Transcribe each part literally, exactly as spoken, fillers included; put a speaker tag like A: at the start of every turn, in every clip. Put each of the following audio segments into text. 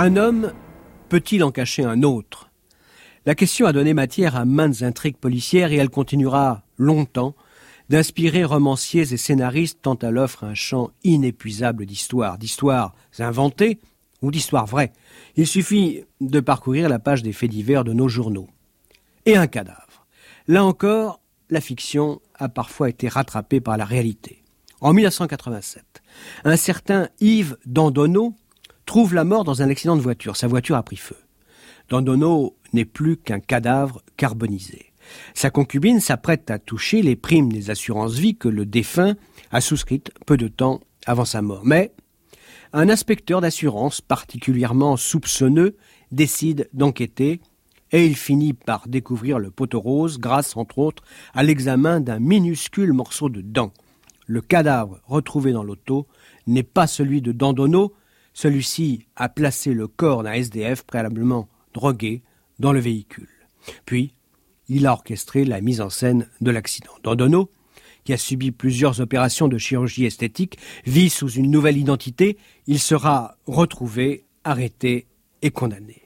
A: Un homme peut-il en cacher un autre ? La question a donné matière à maintes intrigues policières et elle continuera longtemps d'inspirer romanciers et scénaristes tant elle offre un champ inépuisable d'histoires, d'histoires inventées ou d'histoires vraies. Il suffit de parcourir la page des faits divers de nos journaux. Et un cadavre. Là encore, la fiction a parfois été rattrapée par la réalité. En mille neuf cent quatre-vingt-sept, un certain Yves Dandonneau trouve la mort dans un accident de voiture. Sa voiture a pris feu. Dandonneau n'est plus qu'un cadavre carbonisé. Sa concubine s'apprête à toucher les primes des assurances-vie que le défunt a souscrites peu de temps avant sa mort. Mais un inspecteur d'assurance particulièrement soupçonneux décide d'enquêter et il finit par découvrir le poteau rose grâce, entre autres, à l'examen d'un minuscule morceau de dent. Le cadavre retrouvé dans l'auto n'est pas celui de Dandonneau. Celui-ci a placé le corps d'un S D F préalablement drogué dans le véhicule. Puis, il a orchestré la mise en scène de l'accident. Dandonneau, qui a subi plusieurs opérations de chirurgie esthétique, vit sous une nouvelle identité. Il sera retrouvé, arrêté et condamné.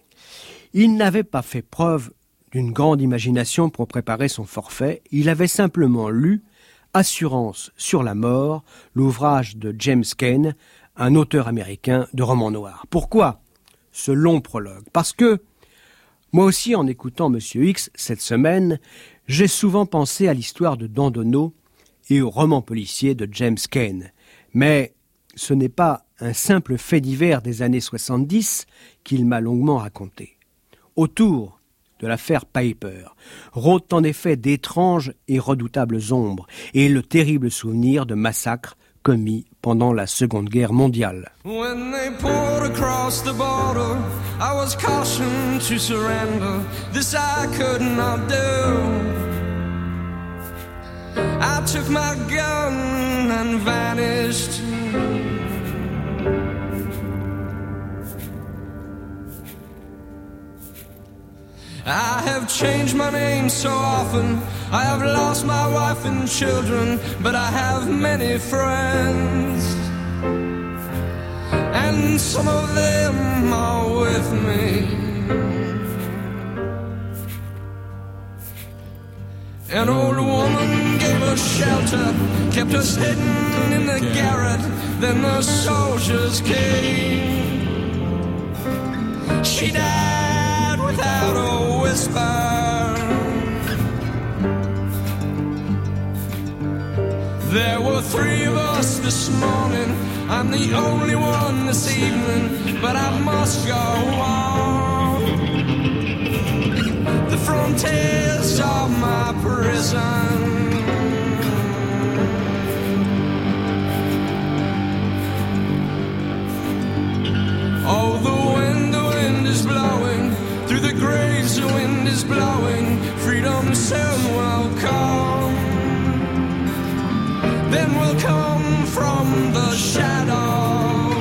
A: Il n'avait pas fait preuve d'une grande imagination pour préparer son forfait. Il avait simplement lu Assurance sur la mort, l'ouvrage de James Cain, un auteur américain de romans noirs. Pourquoi ce long prologue ? Parce que moi aussi, en écoutant Monsieur X cette semaine, j'ai souvent pensé à l'histoire de Dandonneau et au roman policier de James Cain. Mais ce n'est pas un simple fait divers des années soixante-dix qu'il m'a longuement raconté. Autour de l'affaire Piper rôdent en effet d'étranges et redoutables ombres et le terrible souvenir de massacres commis pendant la Seconde Guerre mondiale.
B: When they poured across the border, I was cautioned to surrender. This I could not do. I took my gun and vanished. I have changed my name so often. I have lost my wife and children, but I have many friends, and some of them are with me. An old woman gave us shelter, kept us hidden in the garret. Then the soldiers came. She died without a whisper. There were three of us this morning. I'm the only one this evening, but I must go on. The frontiers are my prison. Oh, the wind, the wind is blowing. Through the graves the wind is blowing. Freedom soon will come. Then will come from the shadow.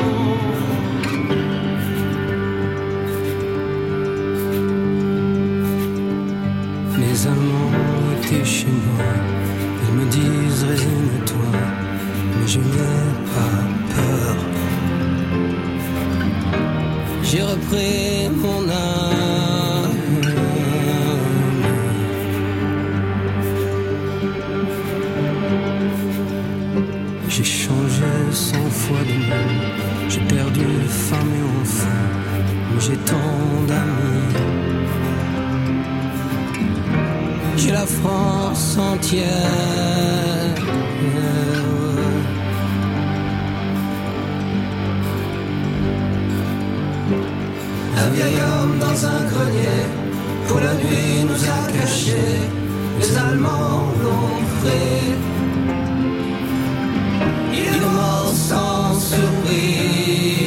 C: Mes amants étaient chez moi. Ils me disent résigne-toi, mais je n'ai pas peur. J'ai repris mon âme. J'ai changé cent fois de nom. J'ai perdu femme et enfant, mais j'ai tant d'amis. J'ai la France entière.
D: Un vieil homme dans un grenier, pour la nuit nous a cachés. Les Allemands l'ont pris. Il est mort sans surprise.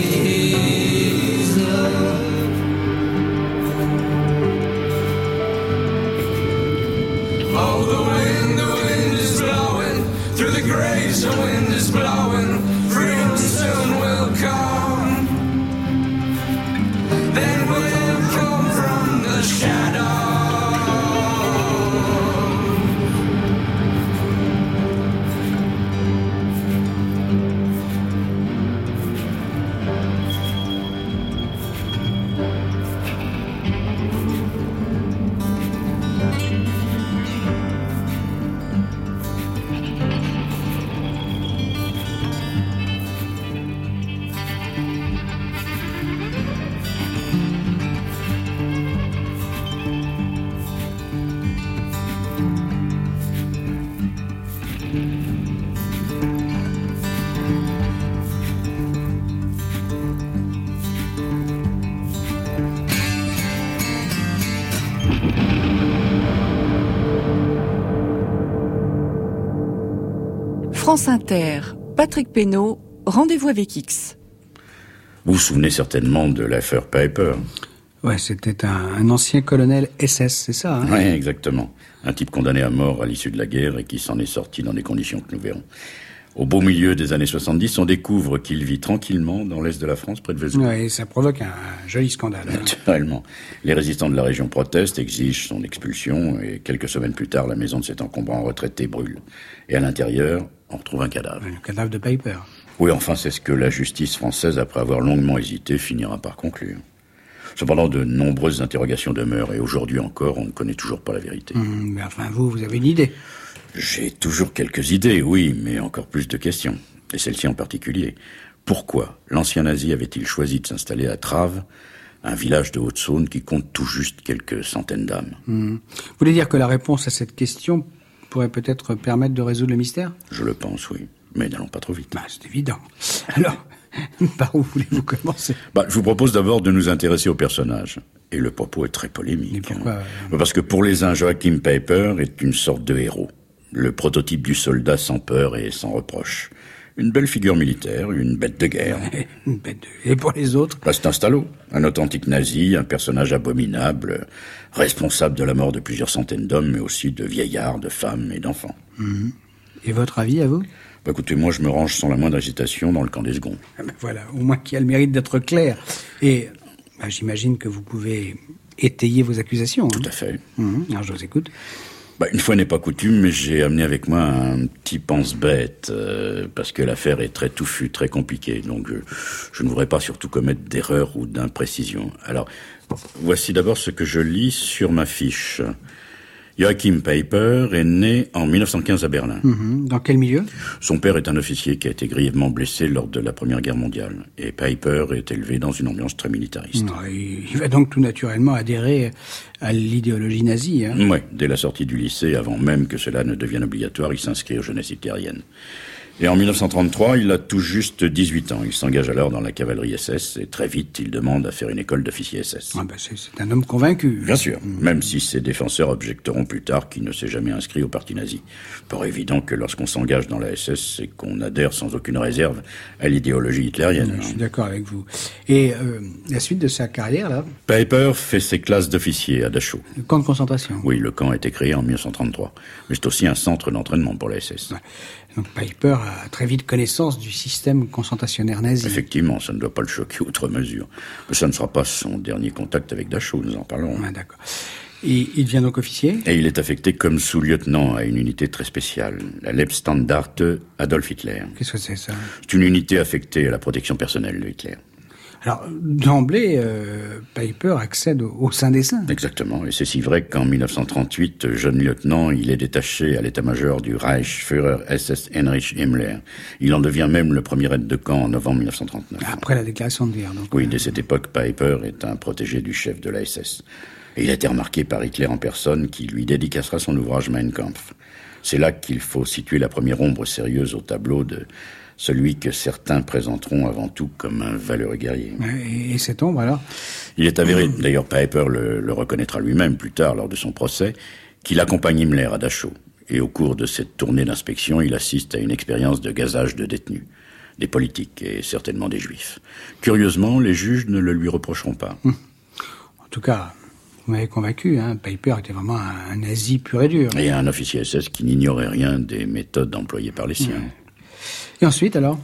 B: Oh, the wind, the wind is blowing. Through the graves the wind is blowing. Freedom soon will come. Then will come from the shadow.
E: France Inter, Patrick Pénaud, rendez-vous avec X.
F: Vous vous souvenez certainement de l'affaire Piper.
A: Ouais, c'était un, un ancien colonel S S, c'est ça, hein?
F: Oui, exactement. Un type condamné à mort à l'issue de la guerre et qui s'en est sorti dans des conditions que nous verrons. Au beau milieu des années soixante-dix, on découvre qu'il vit tranquillement dans l'est de la France, près de Vesoul.
A: Oui, ça provoque un, un joli scandale. Hein.
F: Naturellement. Les résistants de la région protestent, exigent son expulsion, et quelques semaines plus tard, la maison de cet encombrant retraité brûle. Et à l'intérieur, on retrouve un cadavre.
A: Le cadavre de Piper.
F: Oui, enfin, c'est ce que la justice française, après avoir longuement hésité, finira par conclure. Cependant, de nombreuses interrogations demeurent, et aujourd'hui encore, on ne connaît toujours pas la vérité.
A: Mmh, mais enfin, vous, vous avez une idée?
F: J'ai toujours quelques idées, oui, mais encore plus de questions. Et celle-ci en particulier. Pourquoi l'ancien nazi avait-il choisi de s'installer à Traves, un village de Haute-Saône qui compte tout juste quelques centaines d'âmes?
A: Mmh. Vous voulez dire que la réponse à cette question pourrait peut-être permettre de résoudre le mystère?
F: Je le pense, oui. Mais n'allons pas trop vite.
A: Bah, c'est évident. Alors, par où voulez-vous commencer?
F: Bah, je vous propose d'abord de nous intéresser au personnage. Et le propos est très polémique.
A: Et pourquoi?
F: Hein. Parce que pour les uns, Joachim Piper est une sorte de héros. Le prototype du soldat sans peur et sans reproche. Une belle figure militaire, une bête de guerre.
A: Ouais, une bête de... Et pour les autres?
F: Bah, c'est un salaud, un authentique nazi, un personnage abominable, responsable de la mort de plusieurs centaines d'hommes, mais aussi de vieillards, de femmes et d'enfants.
A: Mmh. Et votre avis, à vous?
F: Bah, écoutez, moi je me range sans la moindre hésitation dans le camp des seconds.
A: Ah ben voilà, au moins qui a le mérite d'être clair. Et bah, j'imagine que vous pouvez étayer vos accusations.
F: Tout
A: hein.
F: à fait.
A: Mmh. Alors je vous écoute.
F: Bah, une fois n'est pas coutume, mais j'ai amené avec moi un petit pense-bête, euh, parce que l'affaire est très touffue, très compliquée, donc je, je ne voudrais pas surtout commettre d'erreurs ou d'imprécisions. Alors, voici d'abord ce que je lis sur ma fiche. Joachim Piper est né en mille neuf cent quinze à Berlin.
A: Mmh. Dans quel milieu?
F: Son père est un officier qui a été grièvement blessé lors de la Première Guerre mondiale. Et Piper est élevé dans une ambiance très militariste.
A: Non, il va donc tout naturellement adhérer à l'idéologie nazie. Hein.
F: Oui, dès la sortie du lycée, avant même que cela ne devienne obligatoire, il s'inscrit aux jeunesses hitlériennes. Et en mille neuf cent trente-trois, il a tout juste dix-huit ans. Il s'engage alors dans la cavalerie S S et très vite, il demande à faire une école d'officier S S.
A: Ah ben c'est, c'est un homme convaincu.
F: Bien sûr, mmh. Même si ses défenseurs objecteront plus tard qu'il ne s'est jamais inscrit au parti nazi. Pas évident que lorsqu'on s'engage dans la S S, c'est qu'on adhère sans aucune réserve à l'idéologie hitlérienne.
A: Je suis d'accord avec vous. Et euh, la suite de sa carrière, là?
F: Piper fait ses classes d'officier à Dachau.
A: Le camp de concentration.
F: Oui, le camp a été créé en mille neuf cent trente-trois. Mais c'est aussi un centre d'entraînement pour la S S.
A: Ouais. Donc Piper a très vite connaissance du système concentrationnaire nazi.
F: Effectivement, ça ne doit pas le choquer outre mesure. Mais ça ne sera pas son dernier contact avec Dachau, nous en parlons.
A: Ah, d'accord. Et il devient donc officier?
F: Et il est affecté comme sous-lieutenant à une unité très spéciale, la Leibstandarte Adolf Hitler.
A: Qu'est-ce que c'est ça?
F: C'est une unité affectée à la protection personnelle de Hitler.
A: Alors, d'emblée, euh, Piper accède au, au sein des saints.
F: Exactement, et c'est si vrai qu'en mille neuf cent trente-huit, jeune lieutenant, il est détaché à l'état-major du Reichsführer S S Heinrich Himmler. Il en devient même le premier aide de camp en novembre mille neuf cent trente-neuf.
A: Après la déclaration de guerre, donc.
F: Oui, dès cette époque, Piper est un protégé du chef de la S S. Et il a été remarqué par Hitler en personne, qui lui dédicacera son ouvrage Mein Kampf. C'est là qu'il faut situer la première ombre sérieuse au tableau de celui que certains présenteront avant tout comme un valeureux guerrier.
A: Et cette ombre, alors?
F: Il est avéré, d'ailleurs Piper le, le reconnaîtra lui-même plus tard lors de son procès, qu'il accompagne Himmler à Dachau. Et au cours de cette tournée d'inspection, il assiste à une expérience de gazage de détenus, des politiques et certainement des juifs. Curieusement, les juges ne le lui reprocheront pas.
A: Hum. En tout cas, vous m'avez convaincu, hein, Piper était vraiment un, un nazi pur et dur.
F: Et un officier S S qui n'ignorait rien des méthodes employées par les siens.
A: Hum. Et ensuite, alors?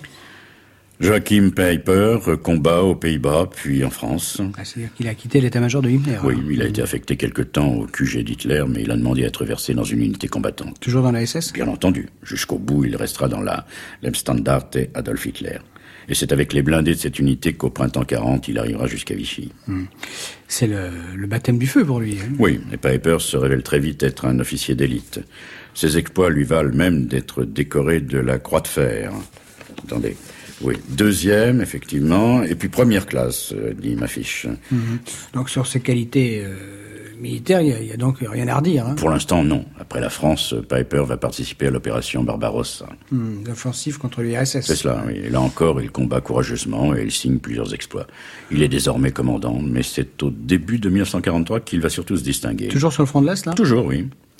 F: Joachim Piper combat aux Pays-Bas, puis en France.
A: Ah, c'est-à-dire qu'il a quitté l'état-major de Himmler.
F: Oui,
A: alors.
F: il a été affecté quelque temps au Q G d'Hitler, mais il a demandé à être versé dans une unité combattante.
A: Toujours dans la S S?
F: Bien entendu. Jusqu'au bout, il restera dans la Leibstandarte Adolf Hitler. Et c'est avec les blindés de cette unité qu'au printemps quarante, il arrivera jusqu'à Vichy.
A: Hum. C'est le, le baptême du feu pour lui. Hein.
F: Oui, et Piper se révèle très vite être un officier d'élite. Ses exploits lui valent même d'être décoré de la Croix de Fer. Attendez. Oui, deuxième, effectivement, et puis première classe, euh, dit ma fiche.
A: Mmh. Donc sur ses qualités euh, militaires, il n'y a, a donc rien à redire. Hein.
F: Pour l'instant, non. Après la France, Piper va participer à l'opération Barbarossa.
A: Mmh, l'offensive contre l'U R S S.
F: C'est cela, oui. Et là encore, il combat courageusement et il signe plusieurs exploits. Il est désormais commandant, mais c'est au début de mille neuf cent quarante-trois qu'il va surtout se distinguer.
A: Toujours sur le front de l'Est, là?
F: Toujours, oui.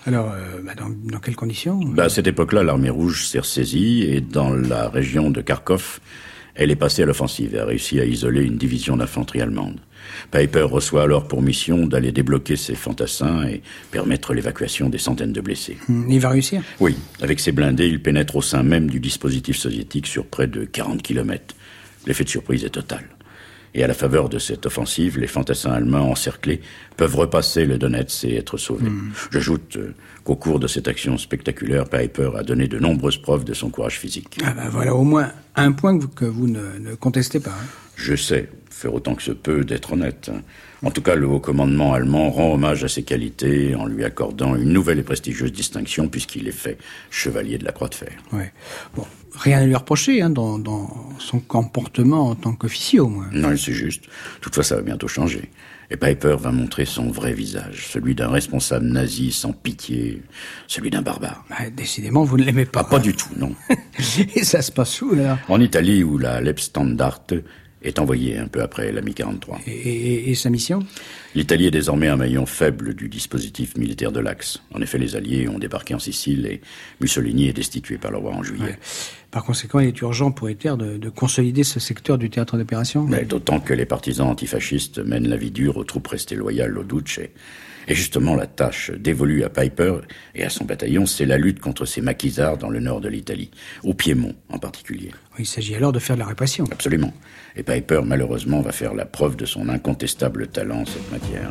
G: Alors, euh, bah dans, dans quelles conditions?
F: Bah, à cette époque-là, l'armée rouge s'est ressaisie et dans la région de Kharkov, elle est passée à l'offensive et a réussi à isoler une division d'infanterie allemande. Piper reçoit alors pour mission d'aller débloquer ses fantassins et permettre l'évacuation des centaines de blessés.
G: Hum, il va réussir?
F: Oui, avec ses blindés, il pénètre au sein même du dispositif soviétique sur près de quarante kilomètres. L'effet de surprise est total. Et à la faveur de cette offensive, les fantassins allemands encerclés peuvent repasser le Donetsk et être sauvés. Mmh. J'ajoute euh, qu'au cours de cette action spectaculaire, Piper a donné de nombreuses preuves de son courage physique.
G: Ah ben voilà au moins un point que vous, que vous ne, ne contestez pas. Hein.
F: Je sais, faire autant que se peut, d'être honnête. En tout cas, le haut commandement allemand rend hommage à ses qualités en lui accordant une nouvelle et prestigieuse distinction puisqu'il est fait chevalier de la Croix de Fer.
G: Ouais. Bon, rien à lui reprocher hein, dans, dans son comportement en tant qu'officier au moins.
F: Non, c'est juste. Toutefois, ça va bientôt changer. Et Piper va montrer son vrai visage, celui d'un responsable nazi sans pitié, celui d'un barbare.
G: Bah, décidément, vous ne l'aimez pas.
F: Ah, pas du tout, non.
G: Et ça se passe où, là?
F: En Italie, où la Leibstandarte est envoyé un peu après la mi quarante-trois.
G: Et, et, et sa mission?
F: L'Italie est désormais un maillon faible du dispositif militaire de l'Axe. En effet, les Alliés ont débarqué en Sicile et Mussolini est destitué par le roi en juillet. Ouais.
G: Par conséquent, il est urgent pour Hitler de, de consolider ce secteur du théâtre d'opération.
F: Mais d'autant que les partisans antifascistes mènent la vie dure aux troupes restées loyales au Duce. Et justement, la tâche dévolue à Piper et à son bataillon, c'est la lutte contre ces maquisards dans le nord de l'Italie, au Piémont en particulier.
G: Il s'agit alors de faire de la répression.
F: Absolument. Et Piper, malheureusement, va faire la preuve de son incontestable talent en cette matière.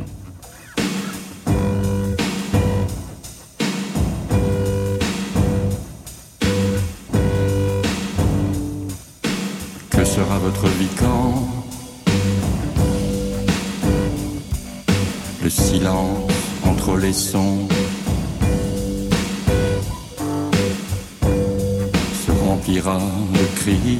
H: Que sera votre vie quand le silence entre les sons se remplira de cris?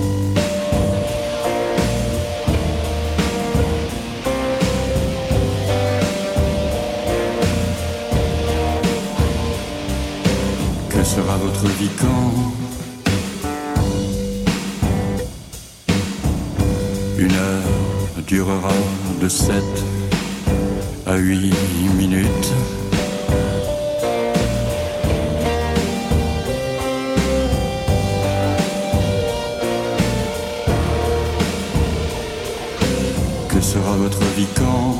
H: Que sera votre vie quand une heure durera de sept à huit minutes? Que sera votre vie quand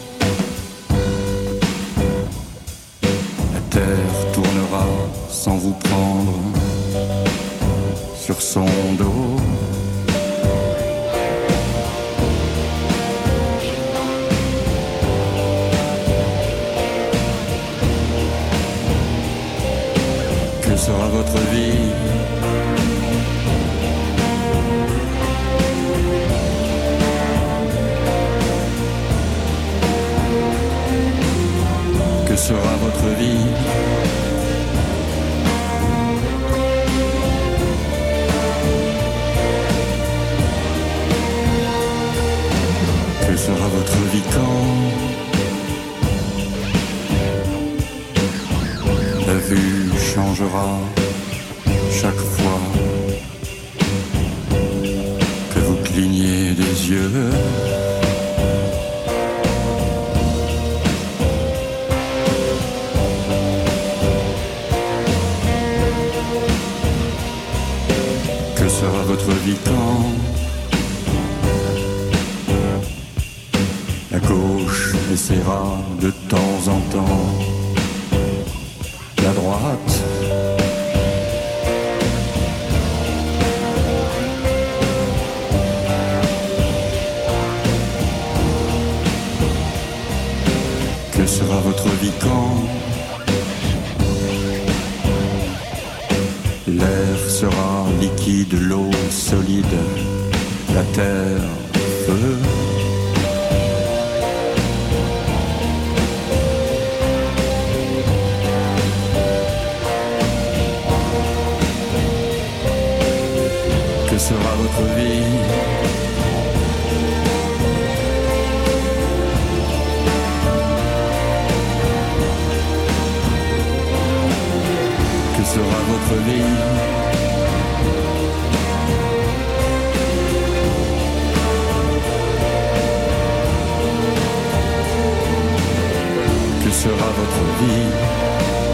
H: la terre tournera sans vous prendre sur son dos? Que sera votre vie Que sera votre vie Que sera votre vie quand la vue changera chaque fois que vous clignez des yeux? Que sera votre vie quand la gauche essaiera de temps en temps la droite? Que sera votre vie quand l'air sera liquide, l'eau solide, la terre feu? Que sera votre vie Que sera votre vie Que sera votre vie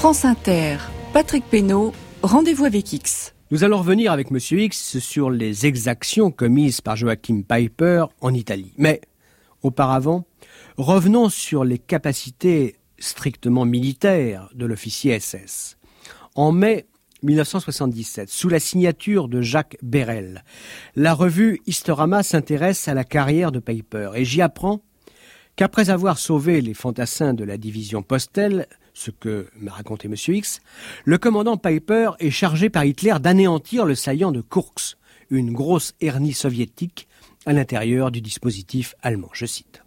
E: France Inter, Patrick Pénaud, Rendez-vous avec X.
A: Nous allons revenir avec Monsieur X sur les exactions commises par Joachim Peiper en Italie. Mais, auparavant, revenons sur les capacités strictement militaires de l'officier S S. En mai mille neuf cent soixante-dix-sept, sous la signature de Jacques Berel, la revue Historama s'intéresse à la carrière de Peiper et j'y apprends qu'après avoir sauvé les fantassins de la division Postel, ce que m'a raconté Monsieur X, le commandant Peiper est chargé par Hitler d'anéantir le saillant de Kursk, une grosse hernie soviétique à l'intérieur du dispositif allemand. Je cite.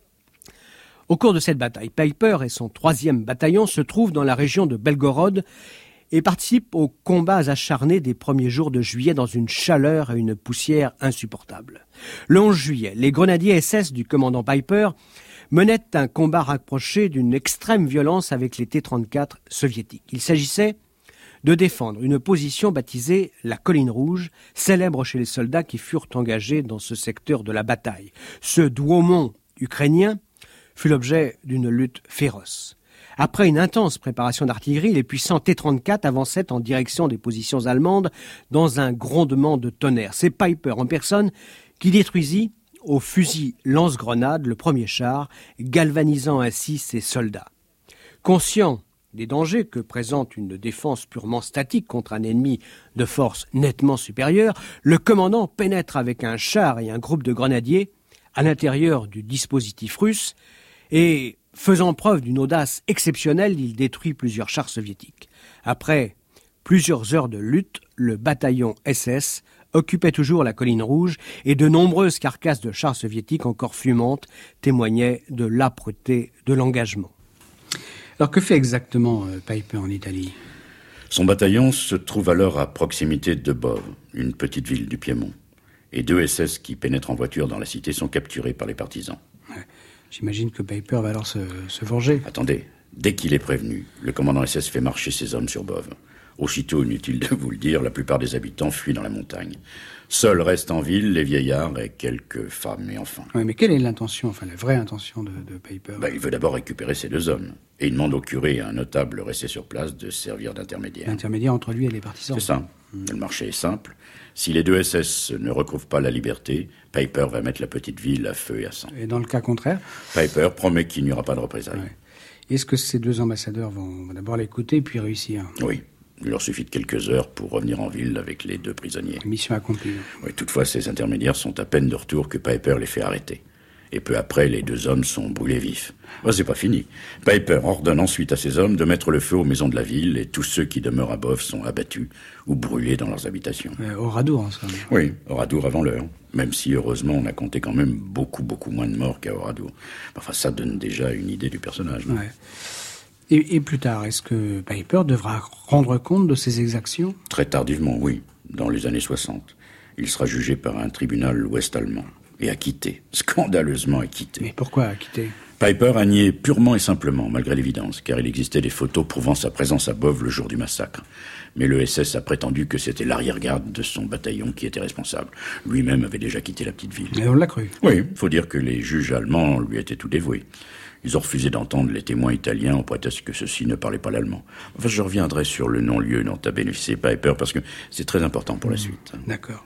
A: Au cours de cette bataille, Peiper et son troisième bataillon se trouvent dans la région de Belgorod et participent aux combats acharnés des premiers jours de juillet dans une chaleur et une poussière insupportables. Le onze juillet, les grenadiers S S du commandant Peiper menaient un combat rapproché d'une extrême violence avec les T trente-quatre soviétiques. Il s'agissait de défendre une position baptisée la Colline Rouge, célèbre chez les soldats qui furent engagés dans ce secteur de la bataille. Ce Douaumont ukrainien fut l'objet d'une lutte féroce. Après une intense préparation d'artillerie, les puissants T trente-quatre avançaient en direction des positions allemandes dans un grondement de tonnerre. C'est Peiper en personne qui détruisit au fusil lance-grenade le premier char, galvanisant ainsi ses soldats. Conscient des dangers que présente une défense purement statique contre un ennemi de force nettement supérieure, le commandant pénètre avec un char et un groupe de grenadiers à l'intérieur du dispositif russe et, faisant preuve d'une audace exceptionnelle, il détruit plusieurs chars soviétiques. Après plusieurs heures de lutte, le bataillon S S occupait toujours la Colline Rouge et de nombreuses carcasses de chars soviétiques encore fumantes témoignaient de l'âpreté de l'engagement.
G: Alors que fait exactement euh, Peiper en Italie ?
F: Son bataillon se trouve alors à proximité de Bove, une petite ville du Piémont. Et deux S S qui pénètrent en voiture dans la cité sont capturés par les partisans.
G: Ouais. J'imagine que Peiper va alors se, se venger.
F: Attendez, dès qu'il est prévenu, le commandant S S fait marcher ses hommes sur Bove. Aussitôt, inutile de vous le dire, la plupart des habitants fuient dans la montagne. Seuls restent en ville les vieillards et quelques femmes et enfants.
G: Oui, mais quelle est l'intention, enfin la vraie intention de, de Peiper ?
F: Ben, il veut d'abord récupérer ces deux hommes. Et il demande au curé et à un notable resté sur place de servir d'intermédiaire.
G: L'intermédiaire entre lui et les partisans.
F: C'est ça. Mmh. Le marché est simple. Si les deux S S ne recouvrent pas la liberté, Peiper va mettre la petite ville à feu et à sang.
G: Et dans le cas contraire ?
F: Peiper promet qu'il n'y aura pas de représailles.
G: Ouais. Est-ce que ces deux ambassadeurs vont d'abord l'écouter puis réussir ?
F: Oui. Il leur suffit de quelques heures pour revenir en ville avec les deux prisonniers.
G: Mission accomplie.
F: Oui, toutefois, ces intermédiaires sont à peine de retour que Peiper les fait arrêter. Et peu après, les deux hommes sont brûlés vifs. Ben, c'est pas fini. Peiper ordonne ensuite à ses hommes de mettre le feu aux maisons de la ville et tous ceux qui demeurent à Bove sont abattus ou brûlés dans leurs habitations.
G: Euh, Oradour, en somme.
F: Oui, Oradour avant l'heure. Même si, heureusement, on a compté quand même beaucoup, beaucoup moins de morts qu'à Oradour. Enfin, ça donne déjà une idée du personnage.
G: Ouais. Et, et plus tard, est-ce que Peiper devra rendre compte de ses exactions ?
F: Très tardivement, oui. Dans les années soixante. Il sera jugé par un tribunal ouest-allemand. Et acquitté. Scandaleusement acquitté.
G: Mais pourquoi acquitté ?
F: Peiper a nié purement et simplement, malgré l'évidence, car il existait des photos prouvant sa présence à Bove le jour du massacre. Mais le S S a prétendu que c'était l'arrière-garde de son bataillon qui était responsable. Lui-même avait déjà quitté la petite ville.
G: Et on l'a cru.
F: Oui, il faut dire que les juges allemands lui étaient tout dévoués. Ils ont refusé d'entendre les témoins italiens au prétexte que ceux-ci ne parlaient pas l'allemand. Enfin, je reviendrai sur le non-lieu dont a bénéficié Peiper parce que c'est très important pour la suite.
G: D'accord.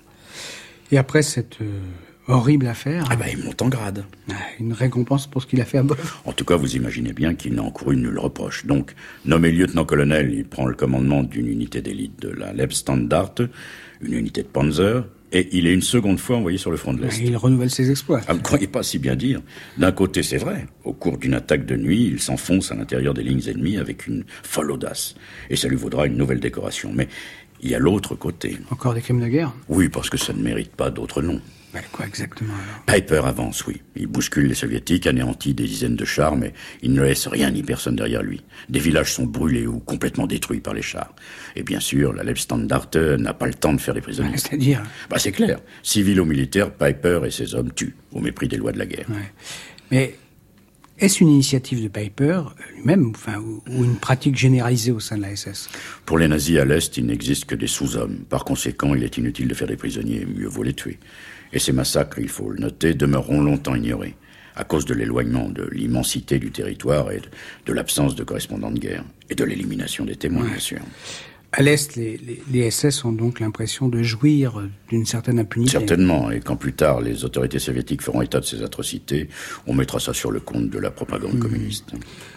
G: Et après cette euh, horrible affaire...
F: Ah ben, il monte en grade.
G: Une récompense pour ce qu'il a fait à Bove.
F: En tout cas, vous imaginez bien qu'il n'a encouru nul reproche. Donc, nommé lieutenant-colonel, il prend le commandement d'une unité d'élite de la Leibstandarte, une unité de Panzer, et il est une seconde fois envoyé sur le front de l'Est.
G: Il renouvelle ses exploits.
F: Ah, ne croyez pas si bien dire. D'un côté, c'est vrai. Au cours d'une attaque de nuit, il s'enfonce à l'intérieur des lignes ennemies avec une folle audace. Et ça lui vaudra une nouvelle décoration. Mais il y a l'autre côté.
G: Encore des crimes de guerre ?
F: Oui, parce que ça ne mérite pas d'autre nom.
G: Ben, quoi exactement alors ?
F: Peiper avance, oui. Il bouscule les soviétiques, anéantit des dizaines de chars, mais il ne laisse rien ni personne derrière lui. Des villages sont brûlés ou complètement détruits par les chars. Et bien sûr, la Leibstandarte n'a pas le temps de faire des prisonniers.
G: Ouais, c'est-à-dire ?
F: Bah, c'est clair. Civil ou militaire, Peiper et ses hommes tuent, au mépris des lois de la guerre.
G: Ouais. Mais est-ce une initiative de Peiper lui-même, enfin, ou, ou une pratique généralisée au sein de la S S ?
F: Pour les nazis à l'Est, il n'existe que des sous-hommes. Par conséquent, il est inutile de faire des prisonniers, mieux vaut les tuer. Et ces massacres, il faut le noter, demeureront longtemps ignorés. à cause de l'éloignement, de l'immensité du territoire et de, de l'absence de correspondants de guerre, et de l'élimination des témoins, ouais. bien sûr.
G: À l'Est, les, les, les S S ont donc l'impression de jouir d'une certaine impunité.
F: Certainement, et quand plus tard les autorités soviétiques feront état de ces atrocités, on mettra ça sur le compte de la propagande mmh. communiste.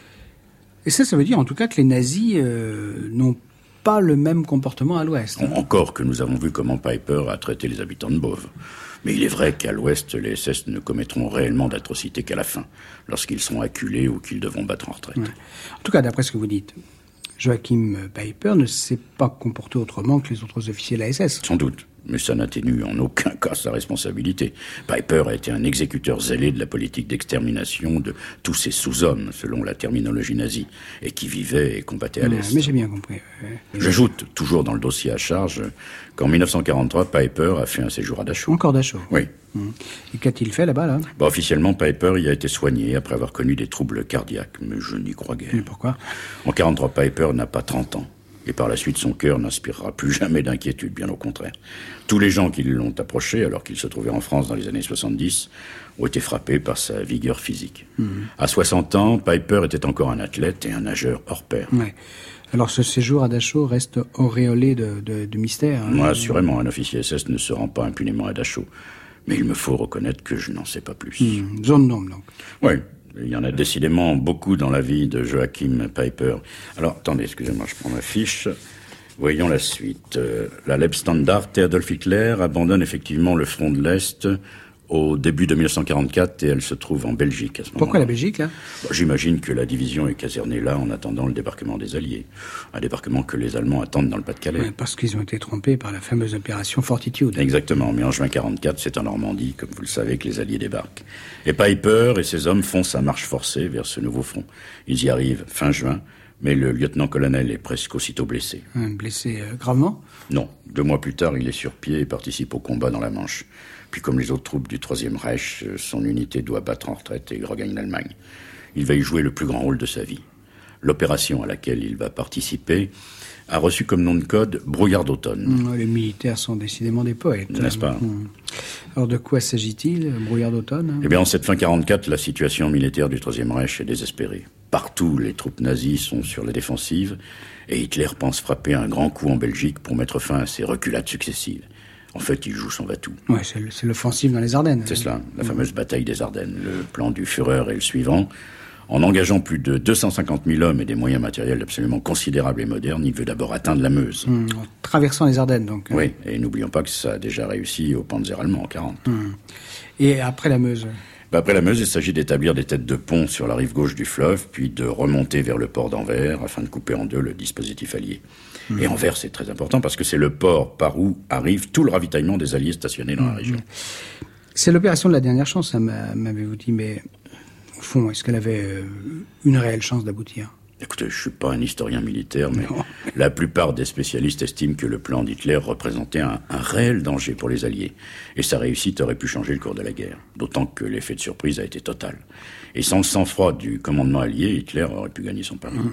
G: Et ça, ça veut dire en tout cas que les nazis euh, n'ont pas le même comportement à l'Ouest. Hein.
F: Encore que nous avons vu comment Piper a traité les habitants de Bove. Mais il est vrai qu'à l'Ouest, les S S ne commettront réellement d'atrocités qu'à la fin, lorsqu'ils seront acculés ou qu'ils devront battre en retraite.
G: Ouais. En tout cas, d'après ce que vous dites, Joachim Piper ne s'est pas comporté autrement que les autres officiers de la S S.
F: Sans doute, mais ça n'atténue en aucun cas sa responsabilité. Piper a été un exécuteur zélé de la politique d'extermination de tous ces sous-hommes, selon la terminologie nazie, et qui vivaient et combattaient à l'Est.
G: Ouais, mais j'ai bien compris. Ouais.
F: J'ajoute, toujours dans le dossier à charge, qu'en dix-neuf cent quarante-trois, Piper a fait un séjour à Dachau.
G: Encore Dachau.
F: Oui.
G: Et qu'a-t-il fait là-bas, là
F: bah, officiellement, Piper y a été soigné après avoir connu des troubles cardiaques, mais je n'y crois guère.
G: Mais pourquoi ?
F: En quarante-trois, Piper n'a pas trente ans. Et par la suite, son cœur n'inspirera plus jamais d'inquiétude, bien au contraire. Tous les gens qui l'ont approché, alors qu'il se trouvait en France dans les années soixante-dix, ont été frappés par sa vigueur physique. Mmh. À soixante ans, Piper était encore un athlète et un nageur hors pair.
G: Ouais. Alors ce séjour à Dachau reste auréolé de, de, de mystère. Hein.
F: Moi, assurément, un officier S S ne se rend pas impunément à Dachau. Mais il me faut reconnaître que je n'en sais pas plus.
G: Mmh. Zone d'ombre, donc.
F: Oui. Il y en a décidément beaucoup dans la vie de Joachim Piper. Alors, attendez, excusez-moi, je prends ma fiche. Voyons la suite. Euh, la Leibstandarte et Adolf Hitler abandonnent effectivement le front de l'Est au début de mille neuf cent quarante-quatre et elle se trouve en Belgique à ce moment-là.
G: Pourquoi la Belgique, là ?
F: Bon, j'imagine que la division est casernée là en attendant le débarquement des Alliés. Un débarquement que les Allemands attendent dans le Pas-de-Calais.
G: Ouais, parce qu'ils ont été trompés par la fameuse opération Fortitude.
F: Exactement. Mais en juin quarante-quatre, c'est en Normandie, comme vous le savez, que les Alliés débarquent. Et Piper et ses hommes font sa marche forcée vers ce nouveau front. Ils y arrivent fin juin, mais le lieutenant-colonel est presque aussitôt blessé.
G: Un blessé euh, gravement ?
F: Non. Deux mois plus tard, il est sur pied et participe au combat dans la Manche. Puis comme les autres troupes du Troisième Reich, son unité doit battre en retraite et regagner l'Allemagne. Il va y jouer le plus grand rôle de sa vie. L'opération à laquelle il va participer a reçu comme nom de code Brouillard d'automne.
G: Mmh, les militaires sont décidément des poètes.
F: N'est-ce pas ?
G: Mmh. Alors de quoi s'agit-il, Brouillard d'automne ?
F: Eh bien, en cette fin quarante-quatre, la situation militaire du Troisième Reich est désespérée. Partout, les troupes nazies sont sur la défensive et Hitler pense frapper un grand coup en Belgique pour mettre fin à ces reculades successives. En fait, il joue son va-tout.
G: Ouais, c'est, le, c'est l'offensive dans les Ardennes.
F: C'est cela, la fameuse bataille des Ardennes. Le plan du Führer est le suivant. En engageant plus de deux cent cinquante mille hommes et des moyens matériels absolument considérables et modernes, il veut d'abord atteindre la Meuse.
G: Mmh, en traversant les Ardennes, donc.
F: Oui, et n'oublions pas que ça a déjà réussi au Panzer allemand en quarante.
G: Mmh. Et après la Meuse ?
F: Bah après la Meuse, il s'agit d'établir des têtes de pont sur la rive gauche du fleuve, puis de remonter vers le port d'Anvers afin de couper en deux le dispositif allié. Mmh. Et Anvers, c'est très important parce que c'est le port par où arrive tout le ravitaillement des Alliés stationnés dans mmh. la région.
G: C'est l'opération de la dernière chance, ça m'avez-vous dit, mais au fond, est-ce qu'elle avait une réelle chance d'aboutir ?
F: Écoutez, je suis pas un historien militaire, mais non. La plupart des spécialistes estiment que le plan d'Hitler représentait un, un réel danger pour les Alliés. Et sa réussite aurait pu changer le cours de la guerre. D'autant que l'effet de surprise a été total. Et sans le sang-froid du commandement allié, Hitler aurait pu gagner son pari.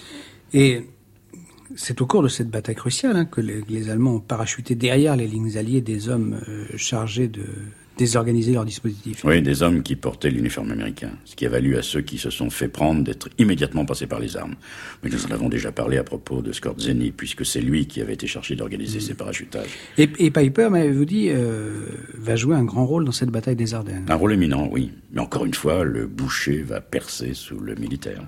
G: Et c'est au cours de cette bataille cruciale hein, que les, les Allemands ont parachuté derrière les lignes alliées des hommes euh, chargés de désorganiser leur dispositif.
F: Oui, des hommes qui portaient l'uniforme américain, ce qui a valu à ceux qui se sont fait prendre d'être immédiatement passés par les armes. Mais nous en avons déjà parlé à propos de Skorzeny, puisque c'est lui qui avait été chargé d'organiser mmh. ces parachutages.
G: Et, et Piper, m'avez-vous dit, euh, va jouer un grand rôle dans cette bataille des Ardennes.
F: Un rôle éminent, oui. Mais encore une fois, le boucher va percer sous le militaire.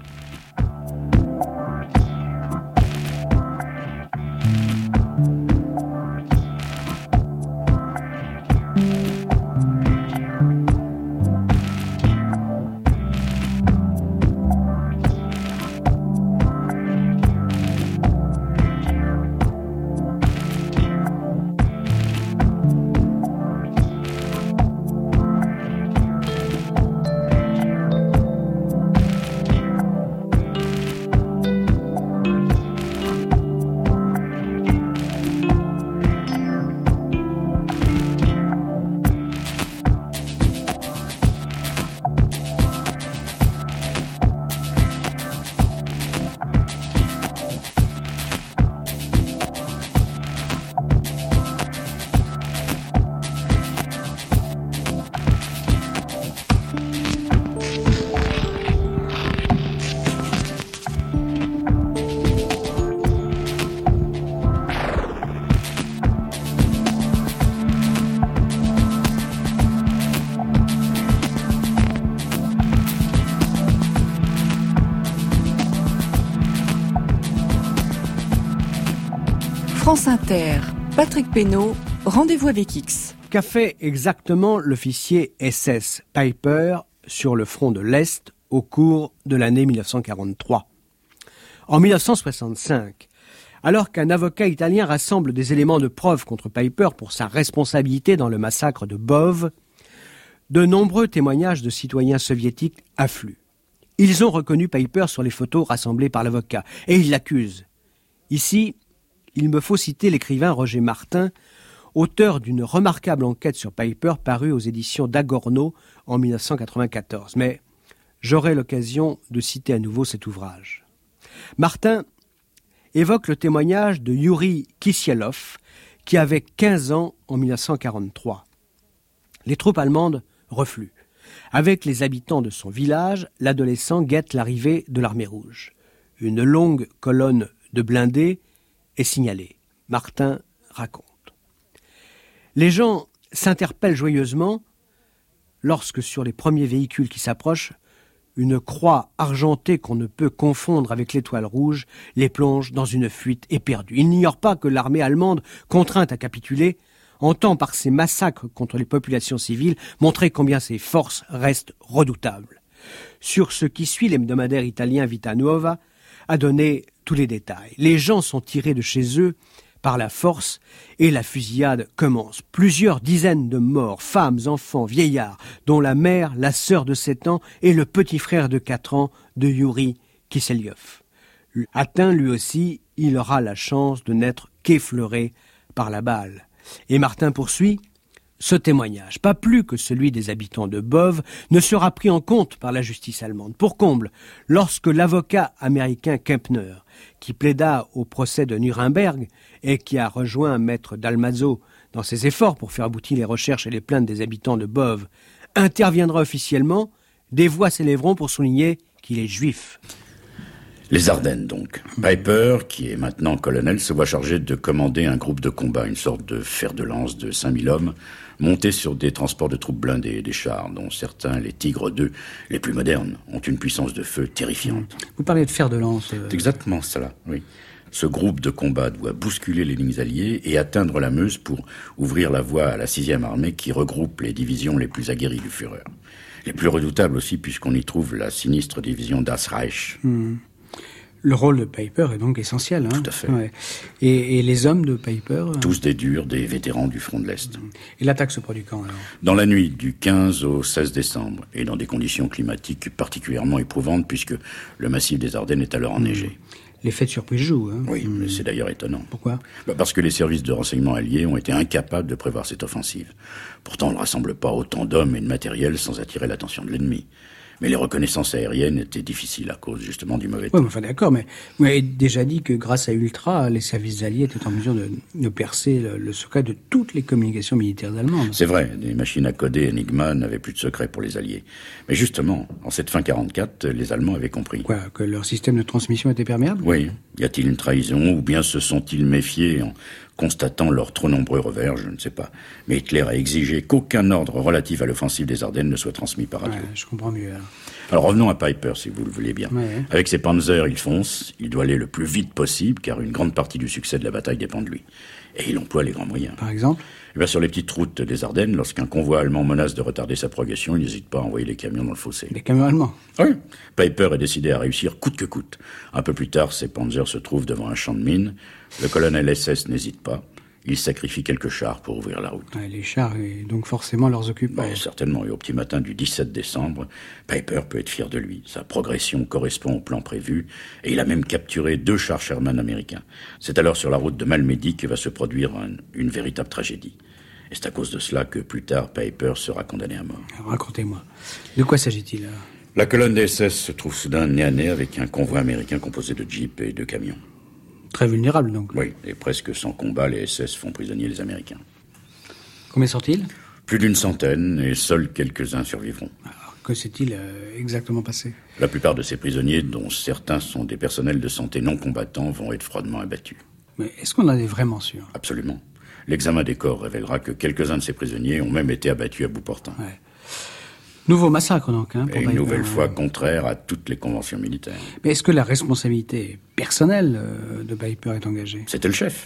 E: France Inter, Patrick Pénaud, Rendez-vous avec X.
A: Qu'a fait exactement l'officier S S Piper sur le front de l'Est au cours de l'année mille neuf cent quarante-trois? En mille neuf cent soixante-cinq, alors qu'un avocat italien rassemble des éléments de preuve contre Piper pour sa responsabilité dans le massacre de Bov, de nombreux témoignages de citoyens soviétiques affluent. Ils ont reconnu Piper sur les photos rassemblées par l'avocat, et ils l'accusent. Ici, il me faut citer l'écrivain Roger Martin, auteur d'une remarquable enquête sur Piper parue aux éditions d'Agorno en mille neuf cent quatre-vingt-quatorze. Mais j'aurai l'occasion de citer à nouveau cet ouvrage. Martin évoque le témoignage de Yuri Kisielov, qui avait quinze ans en mille neuf cent quarante-trois. Les troupes allemandes refluent. Avec les habitants de son village, l'adolescent guette l'arrivée de l'armée rouge. Une longue colonne de blindés est signalée. Martin raconte. Les gens s'interpellent joyeusement lorsque, sur les premiers véhicules qui s'approchent, une croix argentée qu'on ne peut confondre avec l'étoile rouge les plonge dans une fuite éperdue. Ils n'ignorent pas que l'armée allemande, contrainte à capituler, entend par ces massacres contre les populations civiles montrer combien ses forces restent redoutables. Sur ce qui suit, l'hebdomadaire italien Vita Nuova a donné tous les détails. Les gens sont tirés de chez eux par la force et la fusillade commence. Plusieurs dizaines de morts, femmes, enfants, vieillards, dont la mère, la sœur de sept ans et le petit frère de quatre ans de Yuri Kisielov. Atteint lui aussi, il aura la chance de n'être qu'effleuré par la balle. Et Martin poursuit, ce témoignage, pas plus que celui des habitants de Bov, ne sera pris en compte par la justice allemande. Pour comble, lorsque l'avocat américain Kempner, qui plaida au procès de Nuremberg et qui a rejoint maître Dalmazo dans ses efforts pour faire aboutir les recherches et les plaintes des habitants de Bov, interviendra officiellement, des voix s'élèveront pour souligner qu'il est juif.
F: Les Ardennes, donc. Piper, qui est maintenant colonel, se voit chargé de commander un groupe de combat, une sorte de fer de lance de cinq mille hommes, montés sur des transports de troupes blindées et des chars, dont certains, les Tigres deux, les plus modernes, ont une puissance de feu terrifiante.
G: Vous parlez de fer de lance. Euh...
F: C'est exactement cela, oui. Ce groupe de combat doit bousculer les lignes alliées et atteindre la Meuse pour ouvrir la voie à la sixième armée qui regroupe les divisions les plus aguerries du Führer. Les plus redoutables aussi, puisqu'on y trouve la sinistre division Das Reich.
G: Mmh. Le rôle de Piper est donc essentiel. Hein.
F: Tout à fait.
G: Ouais. Et, et les hommes de Piper...
F: Tous des durs, des vétérans du front de l'Est.
G: Et l'attaque se produit quand, alors ?
F: Dans la nuit du quinze au seize décembre, et dans des conditions climatiques particulièrement éprouvantes, puisque le massif des Ardennes est alors enneigé.
G: Mmh. L'effet de surprise joue. Hein.
F: Oui, mais c'est d'ailleurs étonnant.
G: Pourquoi ?
F: Bah parce que les services de renseignement alliés ont été incapables de prévoir cette offensive. Pourtant, on ne rassemble pas autant d'hommes et de matériel sans attirer l'attention de l'ennemi. Mais les reconnaissances aériennes étaient difficiles à cause justement du mauvais temps.
G: Oui, mais enfin d'accord, mais vous m'avez déjà dit que grâce à Ultra, les services alliés étaient en mesure de, de percer le, le secret de toutes les communications militaires allemandes.
F: C'est vrai, des machines à coder Enigma n'avaient plus de secret pour les alliés. Mais justement, en cette fin quarante-quatre, les Allemands avaient compris.
G: Quoi, que leur système de transmission était perméable ?
F: Oui. Y a-t-il une trahison, ou bien se sont-ils méfiés en constatant leurs trop nombreux revers, je ne sais pas. Mais Hitler a exigé qu'aucun ordre relatif à l'offensive des Ardennes ne soit transmis par radio.
G: Ouais, je comprends mieux. Alors,
F: alors revenons à Piper, si vous le voulez bien.
G: Ouais.
F: Avec ses panzers, il fonce, il doit aller le plus vite possible, car une grande partie du succès de la bataille dépend de lui. Et il emploie les grands moyens.
G: Par exemple ?
F: Et bien, sur les petites routes des Ardennes, lorsqu'un convoi allemand menace de retarder sa progression, il n'hésite pas à envoyer les camions dans le fossé.
G: Les camions allemands ?
F: Oui. Piper est décidé à réussir coûte que coûte. Un peu plus tard, ses panzers se trouvent devant un champ de mines. Le colonel S S n'hésite pas. Il sacrifie quelques chars pour ouvrir la route.
G: Ouais, les chars, et donc forcément leurs occupants.
F: Ben, certainement, et au petit matin du dix-sept décembre, Piper peut être fier de lui. Sa progression correspond au plan prévu, et il a même capturé deux chars Sherman américains. C'est alors sur la route de Malmedy que va se produire un, une véritable tragédie. Et c'est à cause de cela que plus tard, Piper sera condamné à mort.
G: Alors, racontez-moi. De quoi s'agit-il là ?
F: La colonne des S S se trouve soudain nez à nez avec un convoi américain composé de jeeps et de camions.
G: Très vulnérable, donc.
F: Oui, et presque sans combat, les S S font prisonniers les Américains.
G: Combien sont-ils ?
F: Plus d'une centaine, et seuls quelques-uns survivront.
G: Alors, que s'est-il euh, exactement passé ?
F: La plupart de ces prisonniers, dont certains sont des personnels de santé non combattants, vont être froidement abattus.
G: Mais est-ce qu'on en est vraiment sûr ?
F: Absolument. L'examen des corps révélera que quelques-uns de ces prisonniers ont même été abattus à bout portant.
G: Ouais. Nouveau massacre, donc. Hein, pour
F: et une
G: Piper,
F: nouvelle
G: hein.
F: fois contraire à toutes les conventions militaires.
G: Mais est-ce que la responsabilité personnelle euh, de Piper est engagée ?
F: C'était le chef.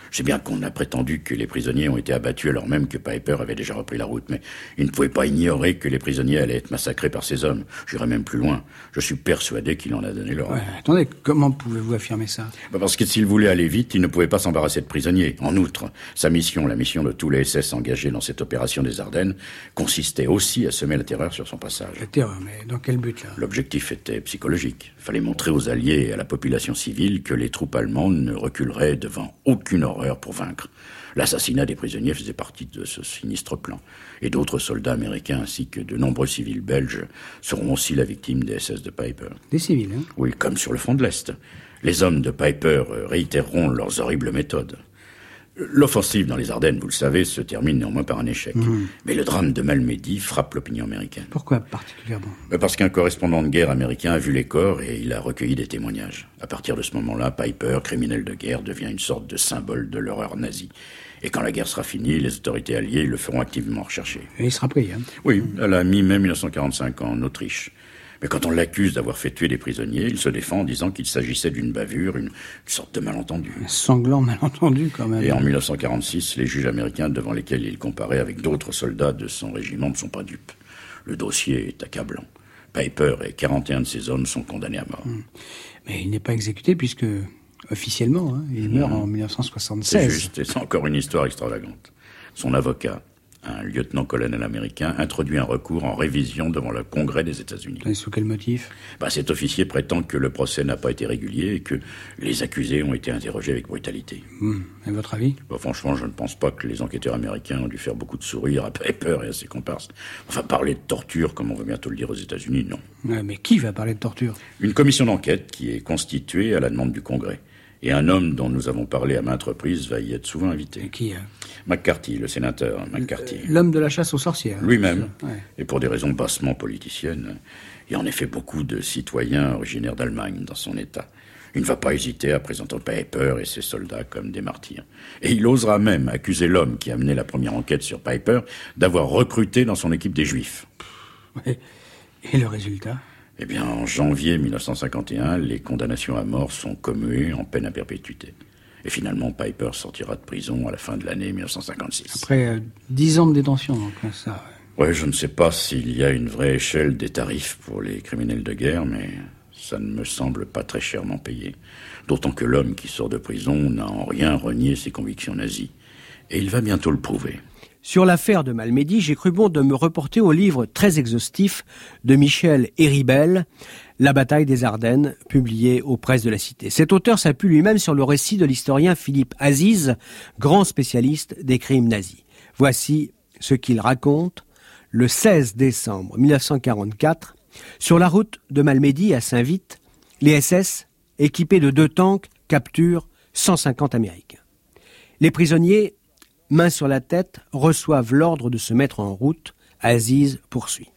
F: C'est bien qu'on a prétendu que les prisonniers ont été abattus alors même que Piper avait déjà repris la route, mais il ne pouvait pas ignorer que les prisonniers allaient être massacrés par ses hommes. J'irai même plus loin. Je suis persuadé qu'il en a donné l'ordre.
G: Ouais, attendez, comment pouvez-vous affirmer ça?
F: Bah parce que s'il voulait aller vite, il ne pouvait pas s'embarrasser de prisonniers. En outre, sa mission, la mission de tous les S S engagés dans cette opération des Ardennes, consistait aussi à semer la terreur sur son passage.
G: La terreur, mais dans quel but, là?
F: L'objectif était psychologique. Il fallait montrer aux Alliés et à la population civile que les troupes allemandes ne reculeraient devant aucune horreur pour vaincre. L'assassinat des prisonniers faisait partie de ce sinistre plan. Et d'autres soldats américains ainsi que de nombreux civils belges seront aussi la victime des S S de Piper.
G: Des civils, hein?
F: Oui, comme sur le front de l'Est. Les hommes de Piper réitéreront leurs horribles méthodes. L'offensive dans les Ardennes, vous le savez, se termine néanmoins par un échec. Mmh. Mais le drame de Malmedy frappe l'opinion américaine.
G: Pourquoi particulièrement?
F: Parce qu'un correspondant de guerre américain a vu les corps et il a recueilli des témoignages. À partir de ce moment-là, Piper, criminel de guerre, devient une sorte de symbole de l'horreur nazie. Et quand la guerre sera finie, les autorités alliées le feront activement rechercher.
G: Et il sera pris, hein?
F: Oui, à la mi-mai mille neuf cent quarante-cinq en Autriche. Mais quand on l'accuse d'avoir fait tuer des prisonniers, il se défend en disant qu'il s'agissait d'une bavure, une, une sorte de malentendu.
G: Un sanglant malentendu, quand même.
F: Et en mille neuf cent quarante-six, les juges américains devant lesquels il comparait avec d'autres soldats de son régiment ne sont pas dupes. Le dossier est accablant. Piper et quarante et un de ses hommes sont condamnés à mort. Mmh.
G: Mais il n'est pas exécuté puisque, officiellement, hein, il meurt mmh. en mille neuf cent soixante-seize.
F: C'est juste, et c'est encore une histoire extravagante. Son avocat, un lieutenant-colonel américain, introduit un recours en révision devant le Congrès des États-Unis.
G: Et sous quel motif?
F: Bah, cet officier prétend que le procès n'a pas été régulier et que les accusés ont été interrogés avec brutalité.
G: Mmh. Et votre avis?
F: Bah, franchement, je ne pense pas que les enquêteurs américains ont dû faire beaucoup de sourire à Piper et à ses comparses. Enfin, parler de torture, comme on va bientôt le dire aux États-Unis, non.
G: Ouais, mais qui va parler de torture?
F: Une commission d'enquête qui est constituée à la demande du Congrès. Et un homme dont nous avons parlé à maintes reprises va y être souvent invité.
G: Et qui, hein?
F: McCarthy, le sénateur McCarthy.
G: L'homme de la chasse aux sorcières.
F: Lui-même.
G: Ouais.
F: Et pour des raisons bassement politiciennes. Il y a en effet beaucoup de citoyens originaires d'Allemagne dans son État. Il ne va pas hésiter à présenter Piper et ses soldats comme des martyrs. Et il osera même accuser l'homme qui a mené la première enquête sur Piper d'avoir recruté dans son équipe des Juifs.
G: Et, et le résultat ?
F: Eh bien, en janvier mille neuf cent cinquante et un, les condamnations à mort sont commuées en peine à perpétuité. Et finalement, Piper sortira de prison à la fin de l'année mille neuf cent cinquante-six.
G: Après euh, dix ans de détention, donc ça...
F: Ouais, je ne sais pas s'il y a une vraie échelle des tarifs pour les criminels de guerre, mais ça ne me semble pas très chèrement payé. D'autant que l'homme qui sort de prison n'a en rien renié ses convictions nazies. Et il va bientôt le prouver.
A: Sur l'affaire de Malmedy, j'ai cru bon de me reporter au livre très exhaustif de Michel Héribel, La bataille des Ardennes, publié aux presses de la Cité. Cet auteur s'appuie lui-même sur le récit de l'historien Philippe Aziz, grand spécialiste des crimes nazis. Voici ce qu'il raconte le seize décembre mille neuf cent quarante-quatre. Sur la route de Malmedy à Saint-Vith, les S S, équipés de deux tanks, capturent cent cinquante Américains. Les prisonniers, main sur la tête, reçoivent l'ordre de se mettre en route. Aziz poursuit.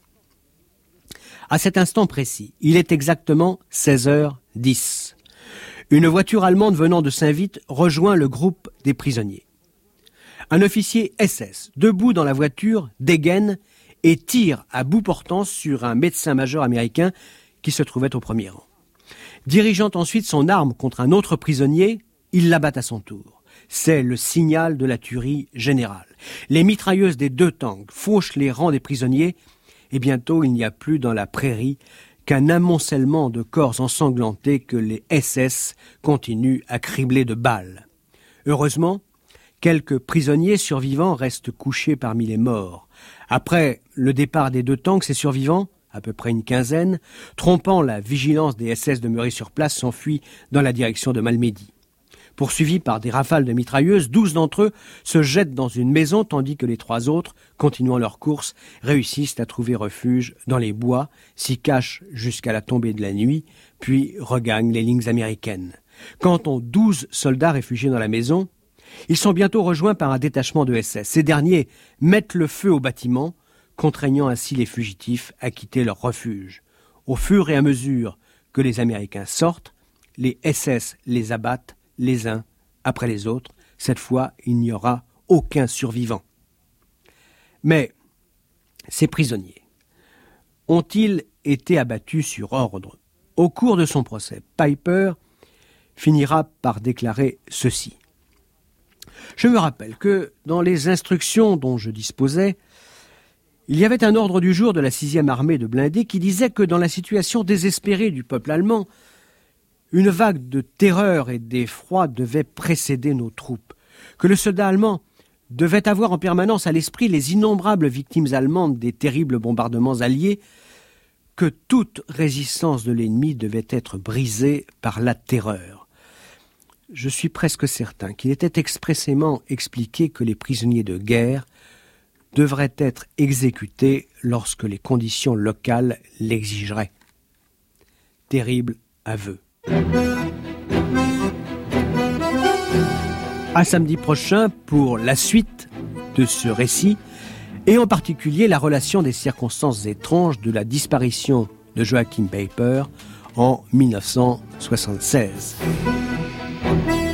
A: À cet instant précis, il est exactement seize heures dix. Une voiture allemande venant de Saint-Vith rejoint le groupe des prisonniers. Un officier S S, debout dans la voiture, dégaine et tire à bout portant sur un médecin-major américain qui se trouvait au premier rang. Dirigeant ensuite son arme contre un autre prisonnier, il l'abat à son tour. C'est le signal de la tuerie générale. Les mitrailleuses des deux tanks fauchent les rangs des prisonniers et bientôt il n'y a plus dans la prairie qu'un amoncellement de corps ensanglantés que les S S continuent à cribler de balles. Heureusement, quelques prisonniers survivants restent couchés parmi les morts. Après le départ des deux tanks, ces survivants, à peu près une quinzaine, trompant la vigilance des S S demeurés sur place, s'enfuient dans la direction de Malmedy. Poursuivis par des rafales de mitrailleuses, douze d'entre eux se jettent dans une maison, tandis que les trois autres, continuant leur course, réussissent à trouver refuge dans les bois, s'y cachent jusqu'à la tombée de la nuit, puis regagnent les lignes américaines. Quant aux douze soldats réfugiés dans la maison, ils sont bientôt rejoints par un détachement de S S. Ces derniers mettent le feu au bâtiment, contraignant ainsi les fugitifs à quitter leur refuge. Au fur et à mesure que les Américains sortent, les S S les abattent les uns après les autres. Cette fois, il n'y aura aucun survivant. Mais ces prisonniers ont-ils été abattus sur ordre? Au cours de son procès, Piper finira par déclarer ceci. Je me rappelle que, dans les instructions dont je disposais, il y avait un ordre du jour de la sixième armée de blindés qui disait que dans la situation désespérée du peuple allemand, une vague de terreur et d'effroi devait précéder nos troupes, que le soldat allemand devait avoir en permanence à l'esprit les innombrables victimes allemandes des terribles bombardements alliés, que toute résistance de l'ennemi devait être brisée par la terreur. Je suis presque certain qu'il était expressément expliqué que les prisonniers de guerre devraient être exécutés lorsque les conditions locales l'exigeraient. Terrible aveu. À samedi prochain pour la suite de ce récit, et en particulier la relation des circonstances étranges de la disparition de Joachim Peiper en mille neuf cent soixante-seize.